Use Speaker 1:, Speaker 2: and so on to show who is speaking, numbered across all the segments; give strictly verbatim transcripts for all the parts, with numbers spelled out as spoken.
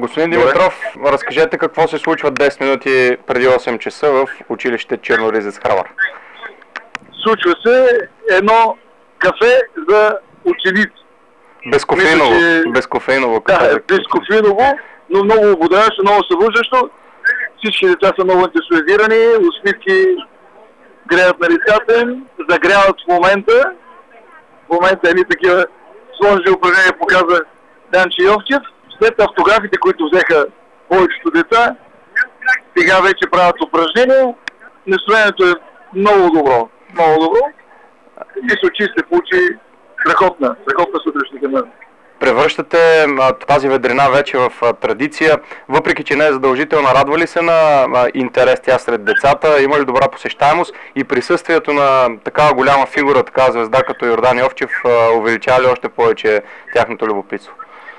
Speaker 1: Господин Димитров, разкажете какво се случва десет минути преди осем часа в училище Черноризец Храбър.
Speaker 2: Случва се едно кафе за ученици.
Speaker 1: Безкофеиново.
Speaker 2: Мисля, че...
Speaker 1: Безкофеиново.
Speaker 2: Да, безкофеиново, но много ободряващо, много събуждащо. Всички деца са много ентусиазирани, усмивки греят на лицата им, загряват в момента. В момента едни такива сложни упражнения показа Данчо Йовчев. След автографите, които взеха повечето деца, сега вече правят упражнения. Настроението е много добро. Много добро. Мисля, че се получи страхотна, страхотна сутрешна ден.
Speaker 1: Превръщате а, тази ведрина вече в а, традиция, въпреки че не е задължителна. Радва ли се на а, интерес тя сред децата? Има ли добра посещаемост и присъствието на такава голяма фигура, такава звезда като Йордан Йовчев, а, увеличава ли още повече тяхното любопитство?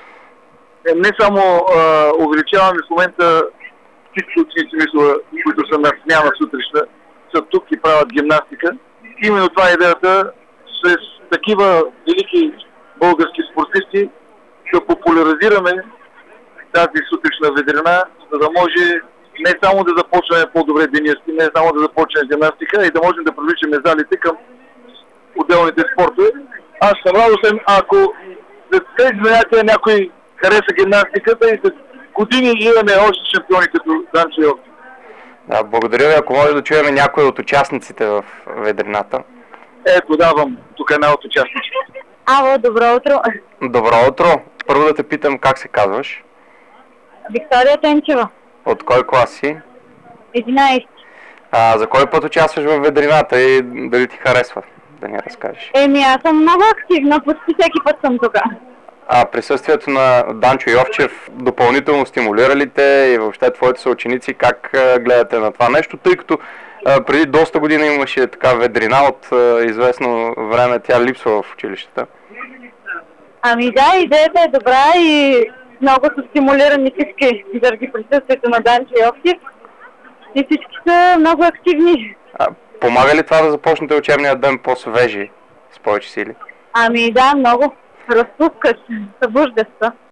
Speaker 2: Не само а, увеличаваме в момента всички ученици, мисля, които са на смяна сутрешна, са тук и правят гимнастика. Именно това е идеята с такива велики български спортисти да популяризираме тази сутрешна ведрина, за да може не само да започнем по-добре деня, не само да започнем гимнастика, а и да можем да привличаме залите към отделните спортове. Аз съм радостен, ако след тези занятия някой хареса гимнастиката и след години имаме още шампиони като Данчо Йовчев.
Speaker 1: Да, благодаря ви. Ако може да чуем някой от участниците в ведрината.
Speaker 2: Ето, давам тук една от участниците.
Speaker 3: Ало, добро утро.
Speaker 1: Добро утро. Първо да те питам как се казваш.
Speaker 3: Виктория Тенчева.
Speaker 1: От кой клас си?
Speaker 3: единайсети.
Speaker 1: А, за кой път участваш в ведрината и дали ти харесва? Да ни разкажеш.
Speaker 3: Еми, аз съм много активна, почти всеки път съм тук.
Speaker 1: А присъствието на Данчо Йовчев допълнително стимулира ли те и въобще твоите съученици, как гледате на това нещо, тъй като а, преди доста година имаше така ведрина, от а, известно време тя липсва в училищата?
Speaker 3: Ами да, идеята е добра и много са стимулирани всички заради присъствието на Данчо Йовчев и всички са много активни.
Speaker 1: А, помага ли това да започнете учебния ден по-свежи, с повече сили?
Speaker 3: Ами да, много. Разпускаш, събуждаш се.